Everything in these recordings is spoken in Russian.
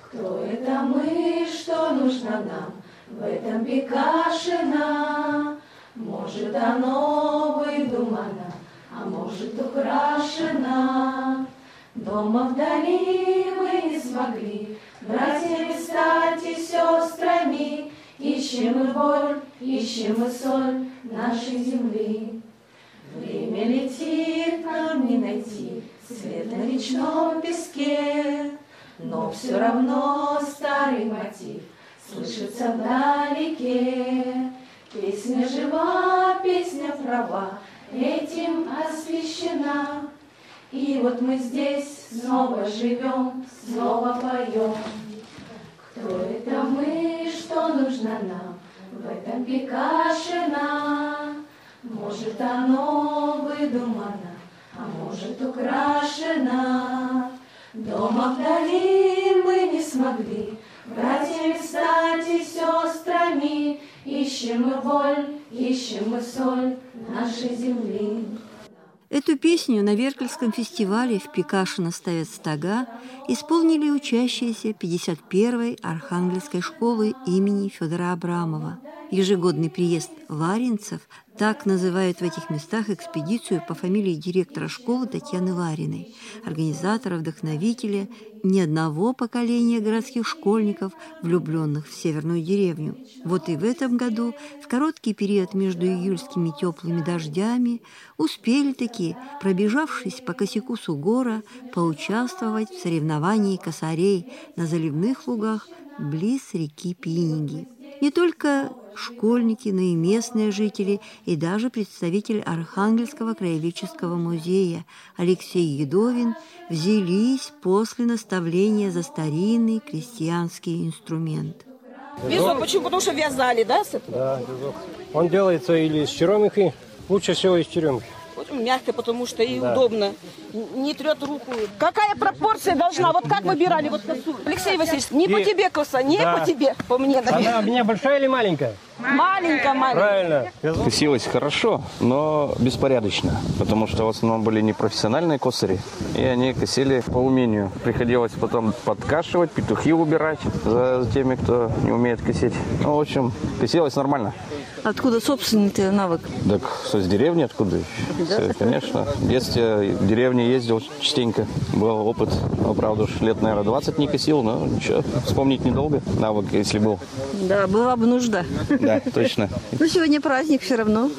Кто это мы, что нужно нам в этом Пикашино? Может, оно выдумано, а может, украшено. Дома вдали мы не смогли братьями стать и сестрами. Ищем мы боль, ищем мы соль нашей земли. Время летит, нам не найти свет на речном песке, но все равно старый мотив слышится вдалеке. Песня жива, песня права, этим освящена. И вот мы здесь снова живем, снова поем. Кто это мы, что нужно нам в этом Пикашино? Может, оно выдумано, а может, украшено. Дома вдали мы не смогли братьями стать и сестрами. Ищем мы боль, ищем мы соль нашей земли. Эту песню на Веркальском фестивале в Пикашино ставят стога исполнили учащиеся 51-й Архангельской школы имени Федора Абрамова. Ежегодный приезд ларинцев, так называют в этих местах экспедицию по фамилии директора школы Татьяны Лариной, организатора, вдохновителя ни одного поколения городских школьников, влюбленных в северную деревню. Вот и в этом году, в короткий период между июльскими теплыми дождями, успели таки, пробежавшись по косяку Сугора, поучаствовать в соревновании косарей на заливных лугах близ реки Пиниги. Не только школьники, но и местные жители, и даже представитель Архангельского краеведческого музея Алексей Едовин взялись после наставления за старинный крестьянский инструмент. Вязок, почему? Потому что вязали, да? Да, вязок. Он делается или из черемухи, лучше всего из черемухи. Мягко, потому что и удобно. Не трет руку. Какая пропорция должна? Вот как выбирали вот косу? Алексей Васильевич, не по тебе коса, не по тебе, по мне. Она у меня большая или маленькая? Маленькая. Правильно. Косилось хорошо, но беспорядочно, потому что в основном были непрофессиональные косари, и они косили по умению. Приходилось потом подкашивать, петухи убирать за теми, кто не умеет косить. Ну, в общем, косилось нормально. Откуда собственный-то навык? Так с деревни откуда? Да? Конечно. В детстве в деревне ездил частенько. Был опыт. Ну, правда, уж лет, наверное, 20 не косил, но ничего, вспомнить недолго. Навык, если был. Да, была бы нужда. Да, точно. Но сегодня праздник все равно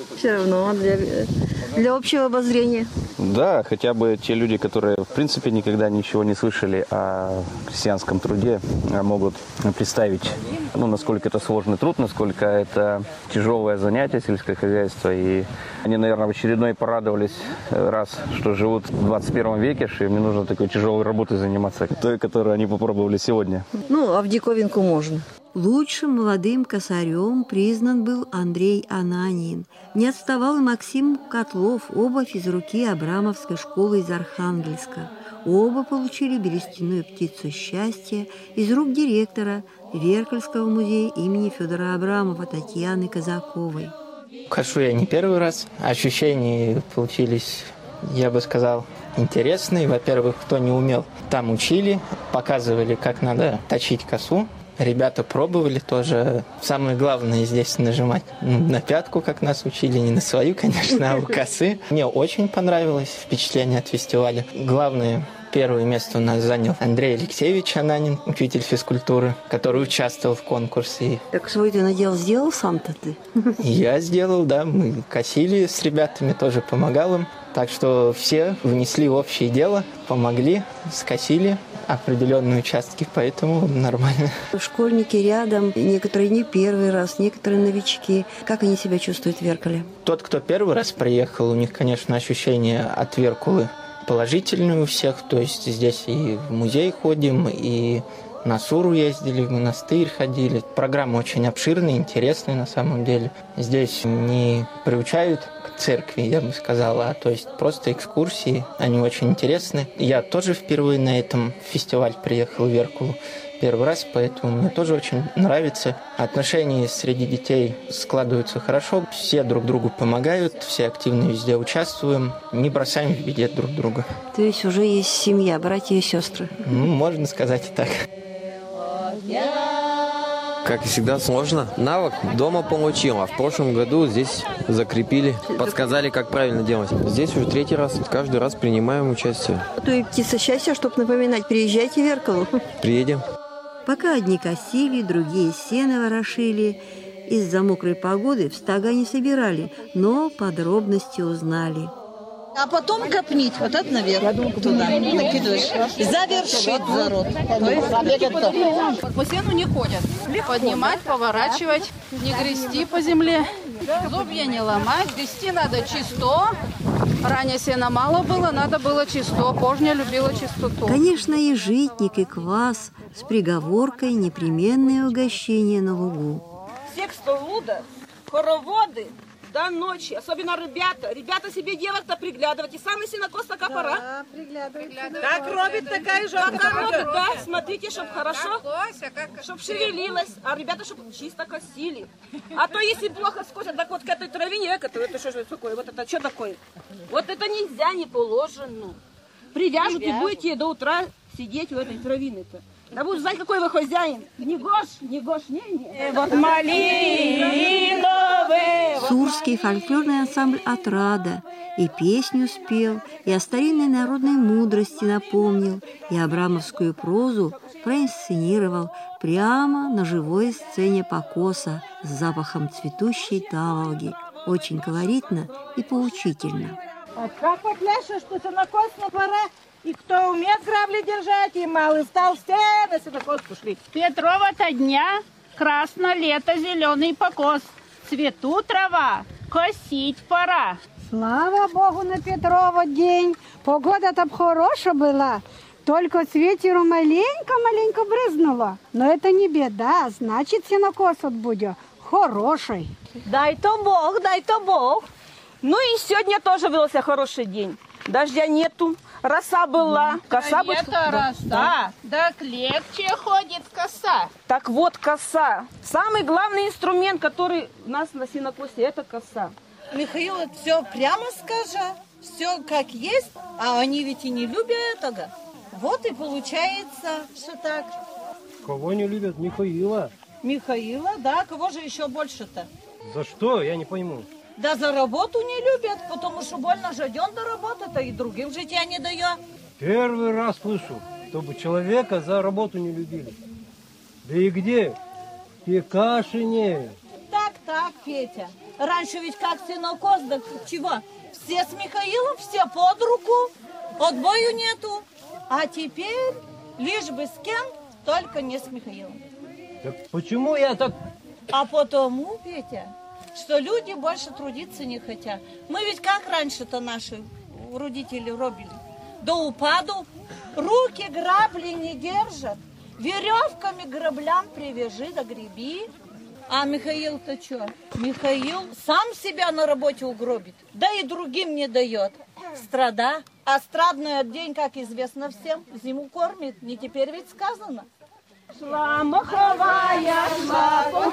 для общего обозрения. Да, хотя бы те люди, которые в принципе никогда ничего не слышали о крестьянском труде, могут представить, насколько это сложный труд, насколько это тяжелое занятие сельское хозяйство. И они, наверное, в очередной порадовались раз, что живут в 21 веке, что им не нужно такой тяжелой работой заниматься, той, которую они попробовали сегодня. А в диковинку можно. Лучшим молодым косарем признан был Андрей Ананин. Не отставал и Максим Котлов, оба физруки Абрамовской школы из Архангельска. Оба получили берестяную птицу счастья из рук директора Веркальского музея имени Федора Абрамова Татьяны Казаковой. Кошу я не первый раз. Ощущения получились, я бы сказал, интересные. Во-первых, кто не умел, там учили, показывали, как надо точить косу. Ребята пробовали тоже. Самое главное здесь нажимать на пятку, как нас учили, не на свою, конечно, а у косы. Мне очень понравилось впечатление от фестиваля. Главное, первое место у нас занял Андрей Алексеевич Ананин, учитель физкультуры, который участвовал в конкурсе. Так свой ты надел, сделал сам-то ты? Я сделал, да. Мы косили с ребятами, тоже помогал им. Так что все внесли в общее дело, помогли, скосили определенные участки, поэтому нормально. Школьники рядом, некоторые не первый раз, некоторые новички. Как они себя чувствуют в Веркале? Тот, кто первый раз приехал, у них, конечно, ощущение от Веркулы положительные у всех. То есть здесь и в музей ходим, и на Суру ездили, в монастырь ходили. Программа очень обширная, интересная на самом деле. Здесь не приучают к церкви, я бы сказала, то есть просто экскурсии. Они очень интересны. Я тоже впервые на этом фестиваль приехал в Веркулу. Первый раз, поэтому мне тоже очень нравится. Отношения среди детей складываются хорошо. Все друг другу помогают, все активно везде участвуем, не бросаем в беде друг друга. То есть уже есть семья, братья и сестры? Можно сказать и так. Как и всегда, сложно. Навык дома получил, а в прошлом году здесь закрепили, подсказали, как правильно делать. Здесь уже 3-й раз, каждый раз принимаем участие. То и птица счастья, чтобы напоминать, приезжайте в Веркалу. Приедем. Пока одни косили, другие сено ворошили. Из-за мокрой погоды в стога не собирали, но подробности узнали. А потом копнить, вот это наверх, туда накидываешь, завершить зарод. По сену не ходят. Поднимать, поворачивать, не грести по земле, зубья не ломать, грести надо чисто. Ранее сена мало было, надо было чисто. Пожня любила чистоту. Конечно, и житник, и квас с приговоркой непременные угощения на лугу. Всех, кто луда, хороводы, до ночи, особенно ребята. Ребята себе девок-то приглядывать. И самый сенокос такая пора. Да, приглядывать. Так робит такая же. Так робит, да. Смотрите, чтобы хорошо, чтобы шевелилась. А ребята, чтобы чисто косили. А то если плохо скосят, так вот к этой травине, это что же такое? Вот это что такое? Вот это нельзя, не положено. Привяжут и будете до утра сидеть в этой травине-то. Да будешь знать, какой вы хозяин. Не гош, не. Вот малиновый. Сурский фольклорный ансамбль «Отрада» и песню спел, и о старинной народной мудрости напомнил, и абрамовскую прозу проинсценировал прямо на живой сцене покоса с запахом цветущей таволги. Очень колоритно и поучительно. Как вот ляша, что сенокос на пора, и кто умеет грабли держать, и малый стал все на сенокос пошли. Петрова-то дня, красно лето, зеленый покос. Цвету трава, косить пора. Слава Богу, на Петрова день. Погода-то б хороша была. Только с ветеру маленько брызнуло. Но это не беда, значит, сенокос от будет хороший. Дай-то Бог. Ну и сегодня тоже выдался хороший день. Дождя нету, роса была. Коса будет... роса, да легче ходит коса. Так вот, коса. Самый главный инструмент, который у нас на сенокосе, это коса. Михаил, все прямо скажи, все как есть, а они ведь и не любят этого. Вот и получается, что так. Кого не любят? Михаила. Михаила, да, кого же еще больше-то? За что? Я не пойму. Да за работу не любят, потому что больно жаден до работы-то и другим житья не дает. Первый раз слышу, чтобы человека за работу не любили. Да и где? В Пекашине. Так, Петя. Раньше ведь как сенокос, да чего? Все с Михаилом, все под руку, отбою нету. А теперь лишь бы с кем, только не с Михаилом. Так почему я так... А потому, Петя, что люди больше трудиться не хотят. Мы ведь как раньше-то наши родители робили? До упаду руки грабли не держат. Веревками граблям привяжи да греби. А Михаил-то что? Михаил сам себя на работе угробит, да и другим не дает. Страда. А страдный день, как известно всем, зиму кормит. Не теперь ведь сказано. Шла маховая, шла по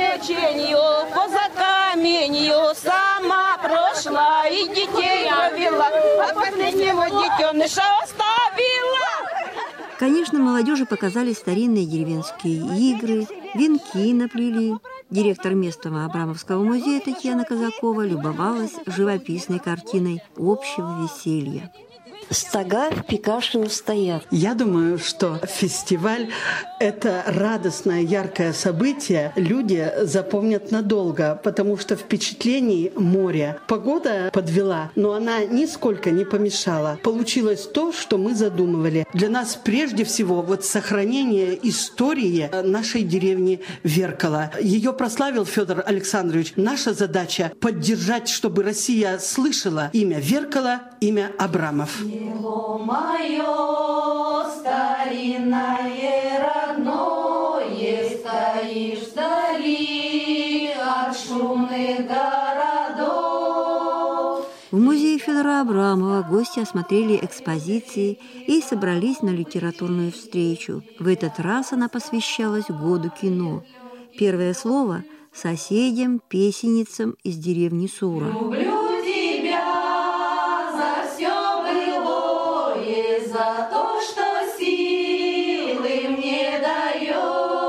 течению, по закаменью, сама прошла и детей провела, а последнего детеныша оставила. Конечно, молодежи показали старинные деревенские игры, венки наплели. Директор местного Абрамовского музея Татьяна Казакова любовалась живописной картиной общего веселья. Стога в Пекашино стоят. Я думаю, что фестиваль – это радостное, яркое событие. Люди запомнят надолго, потому что впечатлений море. Погода подвела, но она нисколько не помешала. Получилось то, что мы задумывали. Для нас прежде всего вот сохранение истории нашей деревни Веркала. Ее прославил Федор Александрович. Наша задача – поддержать, чтобы Россия слышала имя Веркала, имя Абрамов. Село мое старинное, родное, стоишь вдали от шумных городов. В музее Федора Абрамова гости осмотрели экспозиции и собрались на литературную встречу. В этот раз она посвящалась году кино. Первое слово – соседям, песенницам из деревни Сура. За то, что силы мне даешь.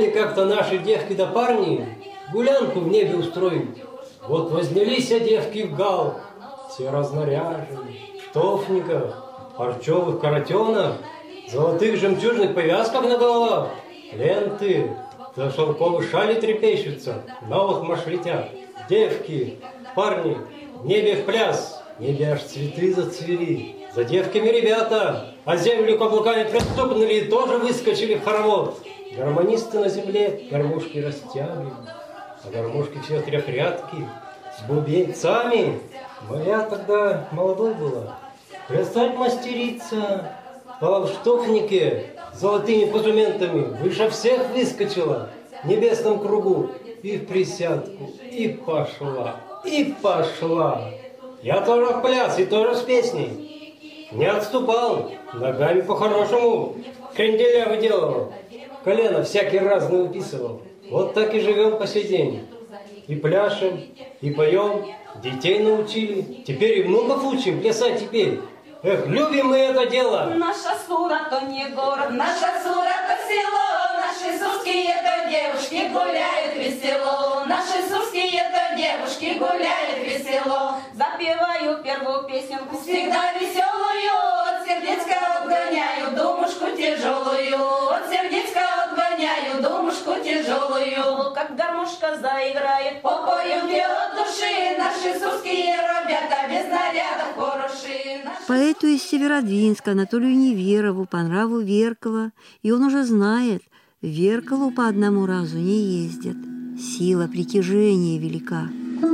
задумали как-то наши девки да парни гулянку в небе устроить. Вот вознялись девки в гал, все разнаряжены, в тофниках, парчевых коротенах, золотых жемчужных повязках на головах, ленты, за шелковые шали трепещутся, новых маш летят. Девки, парни, в небе в пляс, в небе аж цветы зацвели. За девками ребята, а землю каблуками пристукнули и тоже выскочили в хоровод. Гармонисты на земле гармошки растягивали, а гармошки все трехрядки с бубенцами. Моя тогда молодой была. Плясать мастерица в полштовнике с золотыми позументами выше всех выскочила в небесном кругу и в присядку, и пошла, и пошла. Я тоже в пляс и тоже с песней. Не отступал, ногами по-хорошему кренделя выделывал, колено всякий раз не выписывал. Вот так и живем по сей день. И пляшем, и поем, детей научили. Теперь и внуков учим плясать теперь. Эх, любим мы это дело. Наша Сура то не город, наша Сура то село. Наши сурские то девушки гуляют весело. Наши сурские то девушки гуляют весело. Запеваю первую песенку, всегда веселую. От сердечка отгоняю думушку тяжелую. От сердечка отгоняю думушку тяжелую. Как гармошка заиграет, попоем две от души. Наши сурские ребята без нарядов хороши. Поэту из Северодвинска Анатолию Неверову по нраву Веркова, и он уже знает, в Веркалу по одному разу не ездят. Сила притяжения велика.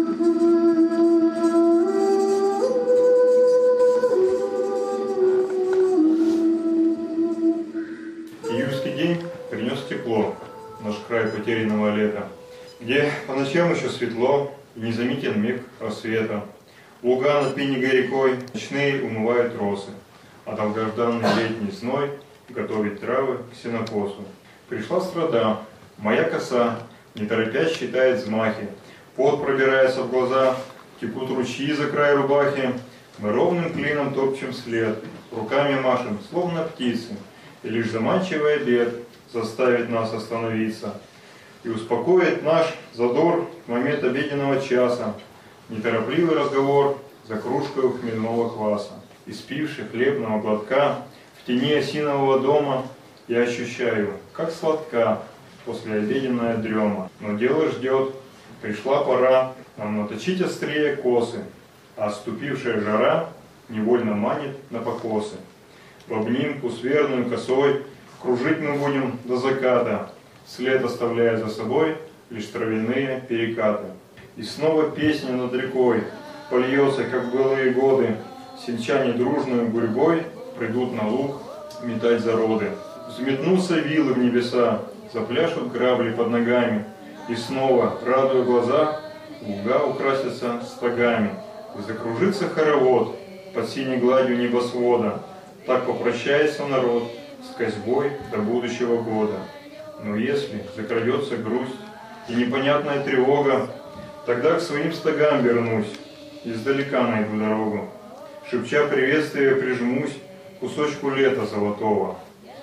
Июльский день принес тепло, наш край потерянного лета, где по ночам еще светло и не заметен миг рассвета. Луга над Пенигой рекой ночные умывают росы, а долгожданный летний зной готовит травы к сенокосу. Пришла страда, моя коса, не торопясь считает взмахи. Пот пробирается в глаза, текут ручьи за край рубахи. Мы ровным клином топчем след, руками машем, словно птицы, и лишь заманчивый обед заставит нас остановиться и успокоит наш задор в момент обеденного часа. Неторопливый разговор за кружкой хмельного кваса. Испивши хлебного глотка в тени осинового дома, я ощущаю, как сладка послеобеденная дрема. Но дело ждет, пришла пора нам наточить острее косы, а отступившая жара невольно манит на покосы. В обнимку с верную косой кружить мы будем до заката, след оставляя за собой лишь травяные перекаты. И снова песня над рекой польется, как в былые годы. Сельчане дружную гурьбой придут на луг метать зароды. Взметнутся вилы в небеса, запляшут грабли под ногами. И снова, радуя глаза, луга украсятся стогами. И закружится хоровод под синей гладью небосвода. Так попрощается народ с косьбой до будущего года. Но если закрадется грусть и непонятная тревога, тогда к своим стогам вернусь, издалека найду дорогу. Шепча приветствие прижмусь к кусочку лета золотого.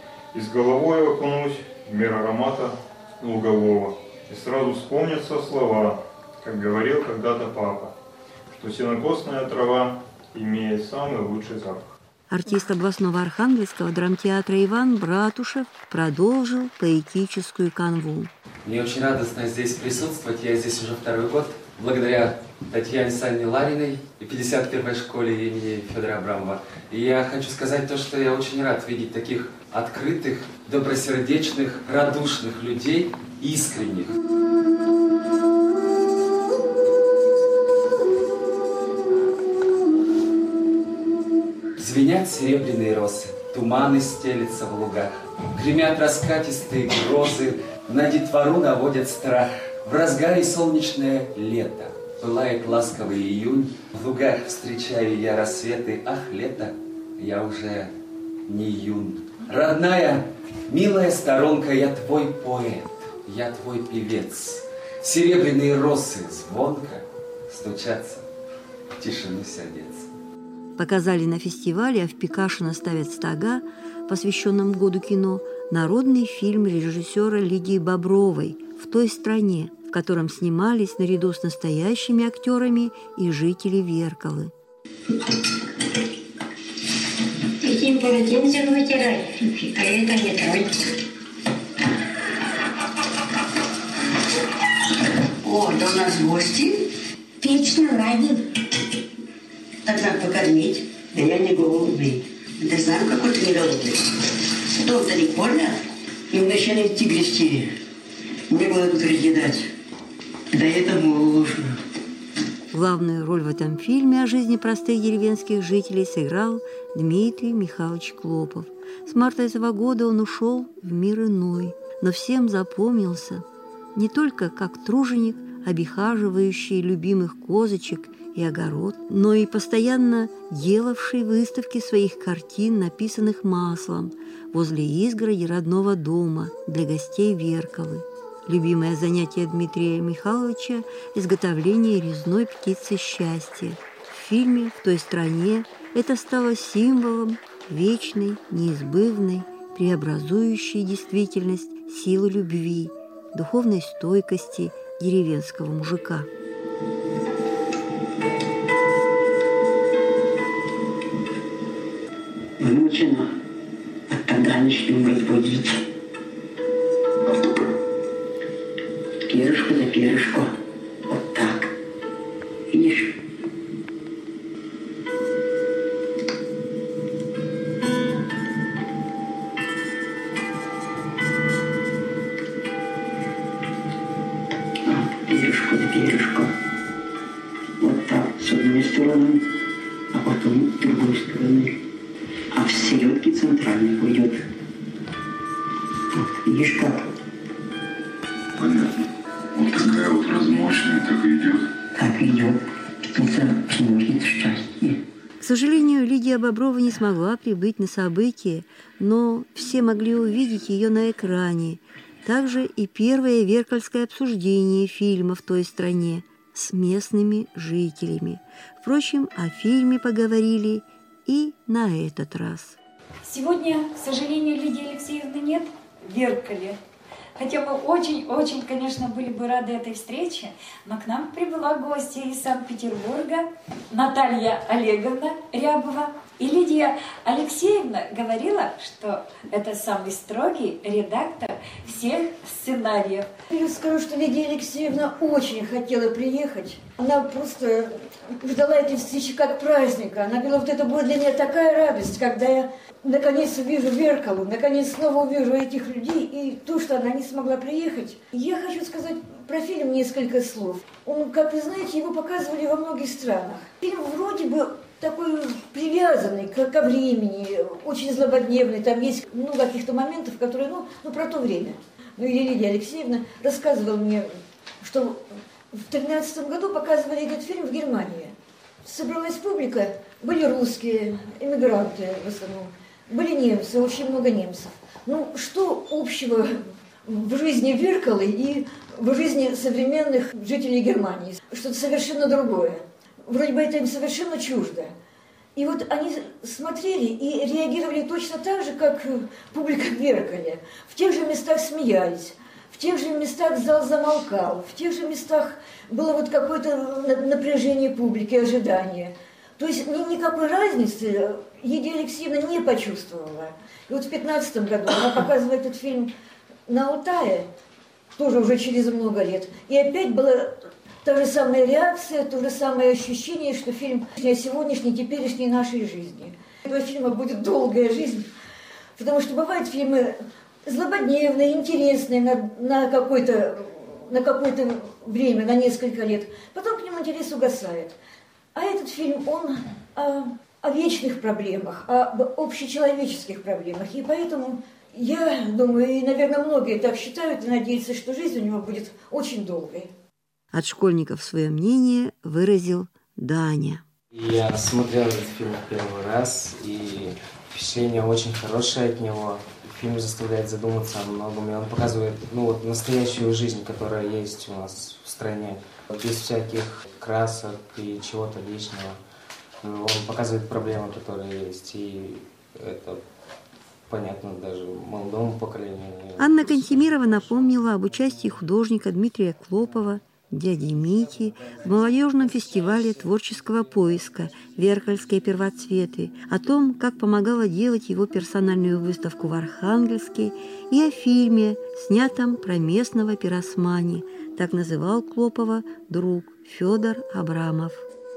И с головой окунусь в мир аромата лугового. И сразу вспомнятся слова, как говорил когда-то папа, что сенокосная трава имеет самый лучший запах. Артист областного Архангельского драмтеатра Иван Братушев продолжил поэтическую канву. Мне очень радостно здесь присутствовать. Я здесь уже второй год. Благодаря Татьяне Санне Лариной и 51-й школе имени Федора Абрамова. И я хочу сказать то, что я очень рад видеть таких открытых, добросердечных, радушных людей, искренних. Звенят серебряные росы, туманы стелятся в лугах, гремят раскатистые грозы, на детвору наводят страх. В разгаре солнечное лето, пылает ласковый июнь, в лугах встречаю я рассветы, ах, лето, я уже не юн. Родная, милая сторонка, я твой поэт, я твой певец. Серебряные росы звонко стучатся в тишину сердец. Показали на фестивале, а в Пикашино ставят стога, посвященном году кино, народный фильм режиссера Лидии Бобровой «В той стране», в котором снимались наряду с настоящими актерами и жители Веркалы. Этим полотенцем вытирай, а это не трой. О, да у нас гости. Вечно ранен. Тогда покормить. Да я не голодный. Да знаю, какой ты не голодный. Дом-то не кормят. И вначале идти грести. Мне было тут разъедать. Да это можно. Главную роль в этом фильме о жизни простых деревенских жителей сыграл Дмитрий Михайлович Клопов. С марта этого года он ушел в мир иной, но всем запомнился не только как труженик, обихаживающий любимых козочек и огород, но и постоянно делавший выставки своих картин, написанных маслом, возле изгороди родного дома для гостей Веркалы. Любимое занятие Дмитрия Михайловича – изготовление резной птицы счастья. В фильме «В той стране» это стало символом вечной, неизбывной, преобразующей действительность силы любви, духовной стойкости деревенского мужика. Вымучено. Тогда начнем выводить. Перышко за перышко. Вот так. Видишь? Перышко за перышко. Вот так, с одной стороны, а потом с другой стороны. А в середке центральный пойдет. Вот, видишь как? Понятно. Вот такая вот размоченная, так и идет. Так идет. Птица приносит счастье. К сожалению, Лидия Боброва не смогла прибыть на событие, но все могли увидеть ее на экране. Также и первое веркальское обсуждение фильма «В той стране» с местными жителями. Впрочем, о фильме поговорили и на этот раз. Сегодня, к сожалению, Лидии Алексеевны нет в Веркале. Хотя мы очень, конечно, были бы рады этой встрече, но к нам прибыла гостья из Санкт-Петербурга Наталья Олеговна Рябова. И Лидия Алексеевна говорила, что это самый строгий редактор всех сценариев. Я скажу, что Лидия Алексеевна очень хотела приехать. Она просто ждала этой встречи как праздника. Она говорила, вот это будет для меня такая радость, когда я наконец увижу Веркалу, наконец снова увижу этих людей, и то, что она не смогла приехать. Я хочу сказать про фильм несколько слов. Он, как вы знаете, его показывали во многих странах. Фильм вроде бы такой привязанный ко времени, очень злободневный. Там есть много каких-то моментов, которые, ну, про то время. Ну, и Лидия Алексеевна рассказывала мне, что в 2013 году показывали этот фильм в Германии. Собралась публика, были русские, эмигранты в основном, были немцы, очень много немцев. Ну, что общего в жизни Веркалы и в жизни современных жителей Германии? Что-то совершенно другое. Вроде бы это им совершенно чуждо. И вот они смотрели и реагировали точно так же, как публика в Веркале. В тех же местах смеялись, в тех же местах зал замолкал, в тех же местах было вот какое-то напряжение публики, ожидание. То есть никакой разницы Лидия Алексеевна не почувствовала. И вот в 2015 году она показывала этот фильм на Алтае, тоже уже через много лет. И опять была та же самая реакция, то же самое ощущение, что фильм о сегодняшней, теперешней нашей жизни. У этого фильма будет долгая жизнь, потому что бывают фильмы злободневные, интересные на какое-то время, на несколько лет. Потом к нему интерес угасает. А этот фильм, он о вечных проблемах, об общечеловеческих проблемах. И поэтому я думаю, и, наверное, многие так считают и надеются, что жизнь у него будет очень долгой. От школьников свое мнение выразил Даня. Я смотрел этот фильм первый раз, и впечатление очень хорошее от него. Фильм заставляет задуматься о многом, и он показывает настоящую жизнь, которая есть у нас в стране. Без всяких красок и чего-то лишнего. Он показывает проблемы, которые есть, и это понятно даже молодому поколению. Анна Кантемирова напомнила об участии художника Дмитрия Клопова, дяди Мити, в молодежном фестивале творческого поиска «Веркальские первоцветы», о том, как помогала делать его персональную выставку в Архангельске, и о фильме, снятом про местного пиросмани, так называл Клопова друг Федор Абрамов.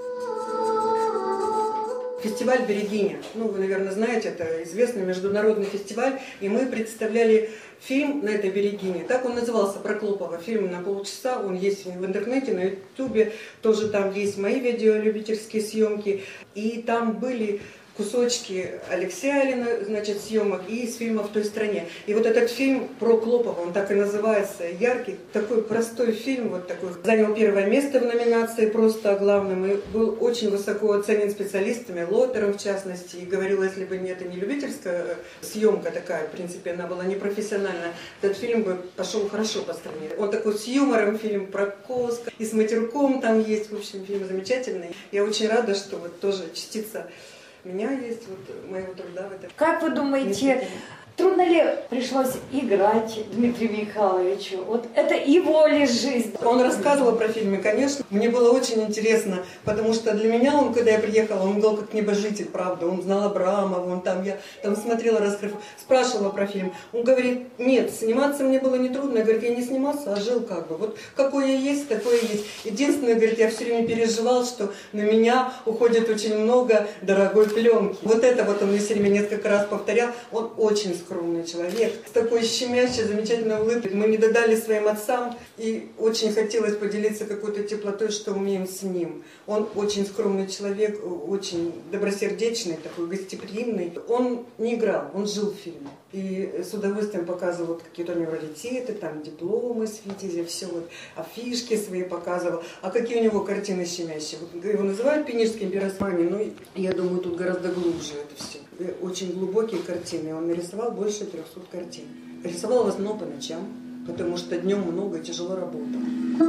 Фестиваль «Берегиня». Ну, вы, наверное, знаете, это известный международный фестиваль, и мы представляли фильм на этой «Берегине». Так он назывался, про Клопова. Фильм на полчаса, он есть в интернете, на ютубе, тоже там есть мои видеолюбительские съемки, и там были кусочки Алексея Алина, значит, съемок и из фильма «В той стране». И вот этот фильм про Клопова, он так и называется, яркий, такой простой фильм, вот такой. Занял первое место в номинации просто главным и был очень высоко оценен специалистами, Лотером в частности. И говорила, если бы это не любительская съемка такая, в принципе, она была непрофессиональная, этот фильм бы пошел хорошо по стране. Он такой с юмором фильм про Коск, и с матерком там есть, в общем, фильм замечательный. Я очень рада, что вот тоже частица меня есть, вот моего труда в этом. Как вы думаете, трудно ли пришлось играть Дмитрию Михайловичу? Вот это его ли жизнь? Он рассказывал про фильмы, конечно. Мне было очень интересно, потому что для меня он, когда я приехала, он был как небожитель, правда. Он знал Абрамова, я там смотрела, спрашивала про фильм. Он говорит, нет, сниматься мне было нетрудно. Я говорю, я не снимался, а жил как бы. Вот какое есть, такое есть. Единственное, говорит, я все время переживал, что на меня уходит очень много дорогой пленки. Вот это вот он мне все время несколько раз повторял. Он очень скромный человек, с такой щемящей, замечательной улыбкой. Мы не додали своим отцам, и очень хотелось поделиться какой-то теплотой, что умеем с ним. Он очень скромный человек, очень добросердечный, такой гостеприимный. Он не играл, он жил в фильме. И с удовольствием показывал какие-то у него раритеты, там дипломы с Витязя, все вот, афишки свои показывал. А какие у него картины щемящие. Вот его называют пинежским пиросмани, но я думаю, тут гораздо глубже это все. Очень глубокие картины. Он нарисовал больше 300 картин. Рисовал в основном по ночам, потому что днем много и тяжело работал.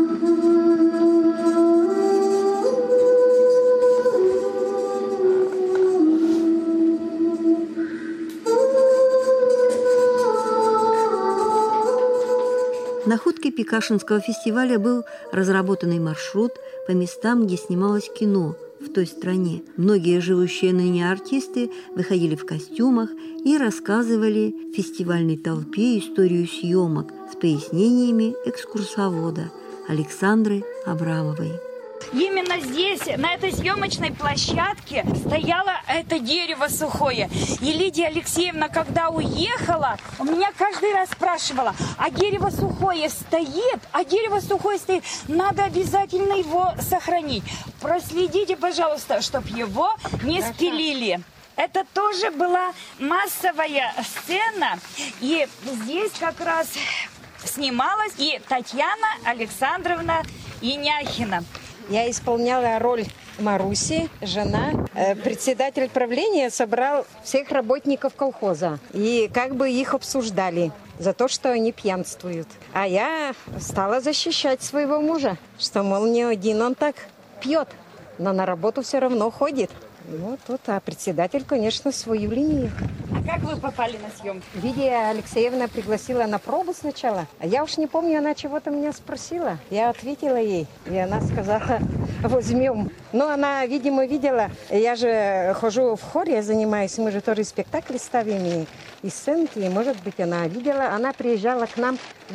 Находкой Пикашинского фестиваля был разработанный маршрут по местам, где снималось кино в той стране. Многие живущие ныне артисты выходили в костюмах и рассказывали фестивальной толпе историю съемок с пояснениями экскурсовода Александры Абрамовой. Именно здесь, на этой съемочной площадке, стояло это дерево сухое. И Лидия Алексеевна, когда уехала, у меня каждый раз спрашивала, а дерево сухое стоит? А дерево сухое стоит, надо обязательно его сохранить. Проследите, пожалуйста, чтобы его не спилили. Это тоже была массовая сцена, и здесь как раз снималась и Татьяна Александровна Иняхина. Я исполняла роль Маруси, жена. Председатель правления собрал всех работников колхоза. И как бы их обсуждали за то, что они пьянствуют. А я стала защищать своего мужа, что, мол, не один он так пьет, но на работу все равно ходит. Ну, тут, а председатель, конечно, свою линию. А как вы попали на съемки? Лидия Алексеевна пригласила на пробу сначала. А я уж не помню, она чего-то меня спросила. Я ответила ей, и она сказала, возьмем. Но она, видимо, видела. Я же хожу в хоре, я занимаюсь, мы же тоже спектакли ставим и сценки. И, может быть, она видела. Она приезжала к нам в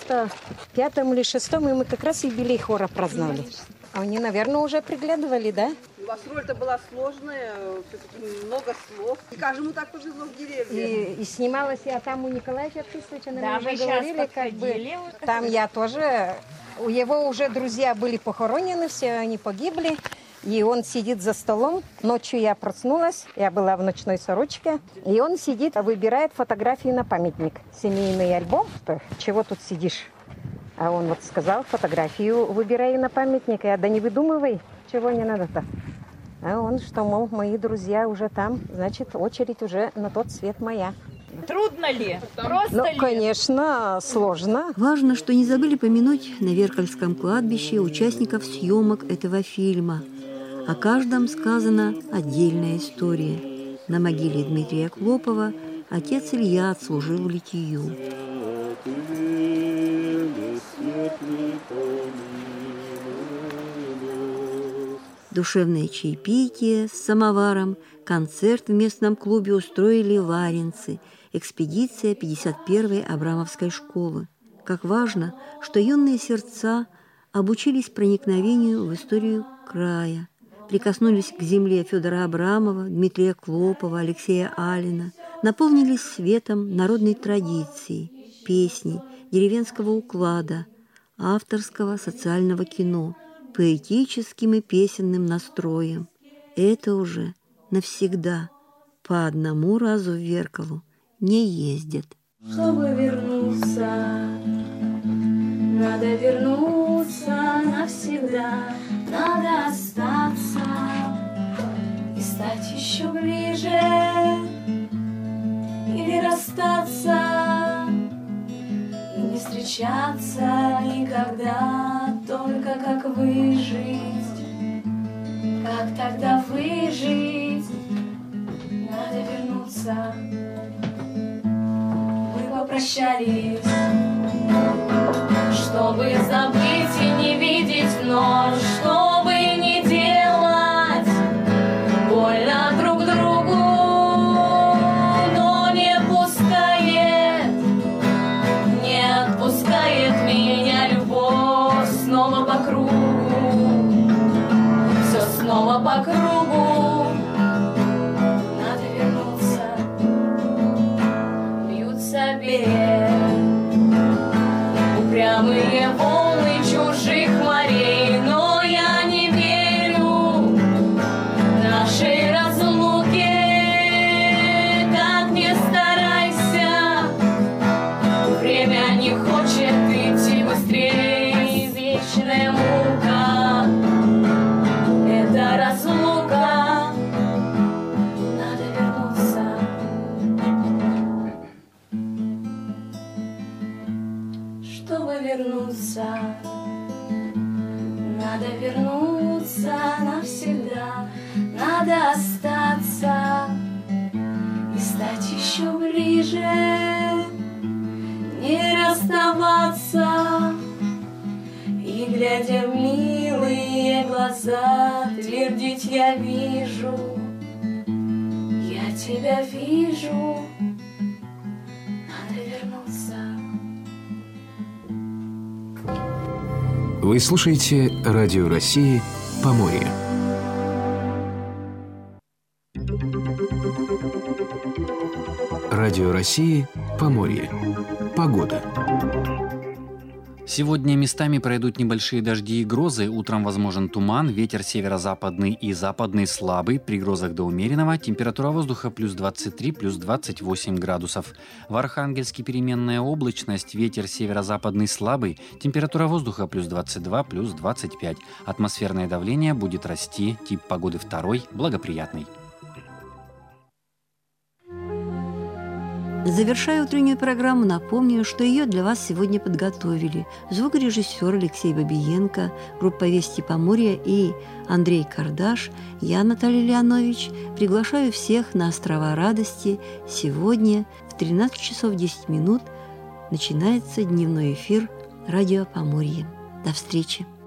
95-м или 6-м, и мы как раз юбилей хора праздновали. А они, наверное, уже приглядывали, да? У вас роль-то была сложная, много слов. И каждому так повезло в деревне. И снималась я там у Николая Черкисовича, да, мы уже говорили, как бы. Там я тоже, у его уже друзья были похоронены, все они погибли. И он сидит за столом. Ночью я проснулась, я была в ночной сорочке. И он сидит, выбирает фотографии на памятник. Семейный альбом, чего тут сидишь? А он вот сказал, фотографию выбирай на памятник. Я, да не выдумывай, чего не надо-то. А он, что, мол, мои друзья уже там, значит, очередь уже на тот свет моя. Трудно ли? Просто ли? Конечно, сложно. Важно, что не забыли помянуть на Веркальском кладбище участников съемок этого фильма. О каждом сказана отдельная история. На могиле Дмитрия Клопова отец Илья отслужил литию. Душевное чаепитие с самоваром, концерт в местном клубе устроили варенцы, экспедиция 51-й Абрамовской школы. Как важно, что юные сердца обучились проникновению в историю края, прикоснулись к земле Федора Абрамова, Дмитрия Клопова, Алексея Алина, наполнились светом народной традиции, песней, деревенского уклада, авторского социального кино, поэтическим и песенным настроем. Это уже навсегда по одному разу в Веркалу не ездят. Чтобы вернуться, надо вернуться навсегда, надо остаться и стать еще ближе, или расстаться и не встречаться никогда, только как выжить, как тогда выжить, надо вернуться. Мы попрощались, чтобы забыть и не видеть вновь, чтобы не делать больно друг другу, но не отпускает меня любовь снова по кругу, все снова по кругу, надо вернуться, бьются берег, упрямые волны чужих морей, но я не верю нашей разлуке, как не старайся, время не хочет идти быстрее, вечная мука, это разлука, надо вернуться. Чтобы вернуться, надо вернуться навсегда, надо остаться и стать еще ближе, не расставаться и, глядя в милые глаза, твердить я вижу, я тебя вижу, надо вернуться. Вы слушаете Радио России «Поморье». Радио России «Поморье». Погода. Сегодня местами пройдут небольшие дожди и грозы. Утром возможен туман, ветер северо-западный и западный слабый, при грозах до умеренного. Температура воздуха плюс 23, плюс 28 градусов. В Архангельске переменная облачность, ветер северо-западный слабый. Температура воздуха плюс 22, плюс 25. Атмосферное давление будет расти, тип погоды второй, благоприятный. Завершая утреннюю программу, напомню, что ее для вас сегодня подготовили звукорежиссер Алексей Бабиенко, группа «Вести Поморья» и Андрей Кардаш. Я, Наталья Леонович, приглашаю всех на острова радости. Сегодня в 13 часов 10 минут начинается дневной эфир «Радио Поморье». До встречи!